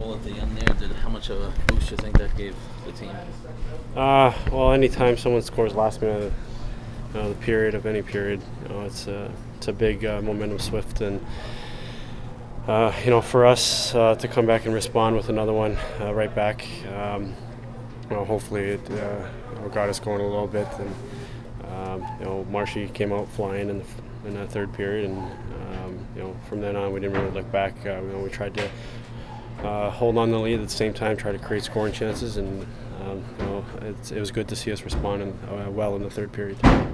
goal at the end there. How much of a boost do you think that gave the team? Well, anytime someone scores last minute of the period of any period, it's a big momentum shift, and for us to come back and respond with another one right back. Hopefully it got us going a little bit, and Marshy came out flying in the third period, and from then on we didn't really look back. We tried to hold on the lead at the same time, try to create scoring chances, and it was good to see us responding well in the third period.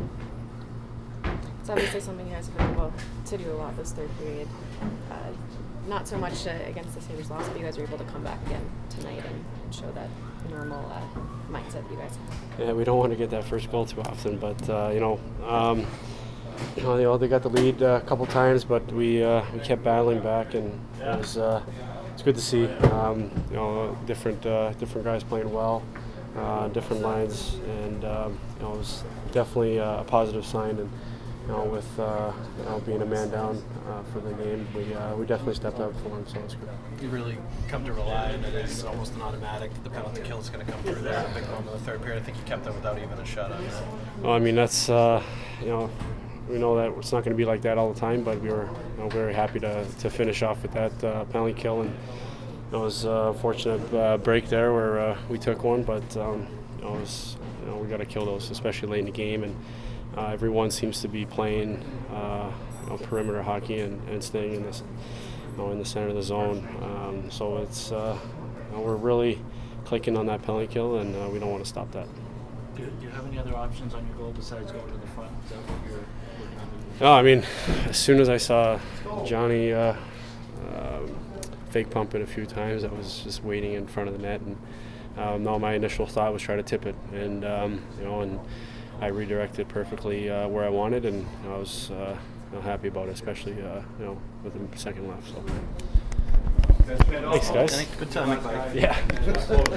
It's obviously something you guys have been able to do a lot this third period. Not so much against the Sabres loss, but you guys were able to come back again tonight and show that normal mindset you guys have. Yeah, we don't want to get that first goal too often, but they got the lead a couple times, but we kept battling back, and it's good to see. Different guys playing well, different lines, and it was definitely a positive sign. And with being a man down for the game, we definitely stepped up for him, so it's good. You really come to rely on it. It's almost an automatic. The penalty kill is going to come through there. A big moment in the third period. I think you kept them without even a shot on that. Well, I mean, that's we know that it's not going to be like that all the time, but we were very happy to finish off with that penalty kill, and it was a fortunate break there where we took one, but we got to kill those, especially late in the game, and everyone seems to be playing perimeter hockey and staying in this in the center of the zone. So it's we're really clicking on that penalty kill, and we don't want to stop that. Do you have any other options on your goal besides going to the front? Is that what you're looking at? No, I mean, as soon as I saw Johnny fake pump it a few times, I was just waiting in front of the net, and my initial thought was try to tip it, and and I redirected perfectly where I wanted, and I was happy about it, especially with the second left. So. Thanks, guys. Good time. Yeah.